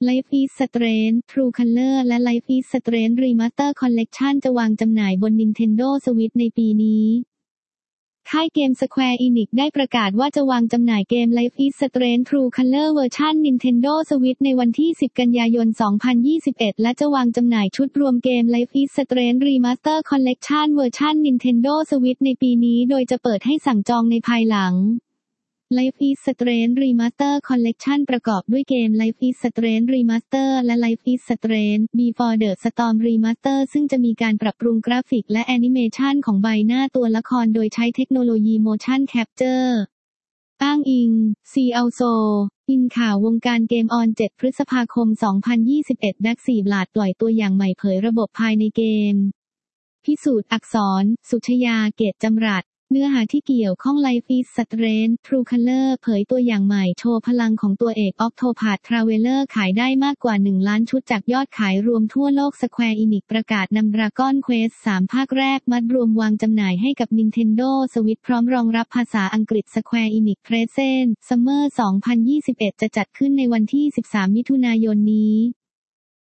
Life is Strange True Color และ Life is Strange Remaster Collection จะวางจำหน่ายบน Nintendo Switch ในปีนี้ค่ายเกม Square Enix ได้ประกาศว่าจะวางจำหน่ายเกม Life is Strange True Color เวอร์ชัน Nintendo Switch ในวันที่ 10 กันยายน 2021 และจะวางจำหน่ายชุดรวมเกม Life is Strange Remaster Collection เวอร์ชัน Nintendo Switch ในปีนี้โดยจะเปิดให้สั่งจองในภายหลังLife is Strange Remaster Collection ประกอบด้วยเกม Life is Strange Remaster และ Life is Strange Before the Storm Remaster ซึ่งจะมีการปรับปรุงกราฟิกและแอนิเมชันของใบหน้าตัวละครโดยใช้เทคโนโลยี Motion Capture อ้างอิง See Also อินข่าววงการเกมออน 7 พฤษภาคม 2021 ดัก4 บลาดปล่อยตัวอย่างใหม่เผยระบบภายในเกมพิสูจน์อักษร สุชยา เกตจำรัดเนื้อหาที่เกี่ยวข้อง Life is Strange True Color เผยตัวอย่างใหม่โชว์พลังของตัวเอก Octopath Traveler ขายได้มากกว่า 1 ล้านชุดจากยอดขายรวมทั่วโลก Square Enix ประกาศนำ Dragon Quest 3 ภาคแรกมัดรวมวางจำหน่ายให้กับ Nintendo Switch พร้อมรองรับภาษาอังกฤษ Square Enix Presents Summer 2021 จะจัดขึ้นในวันที่ 13 มิถุนายนนี้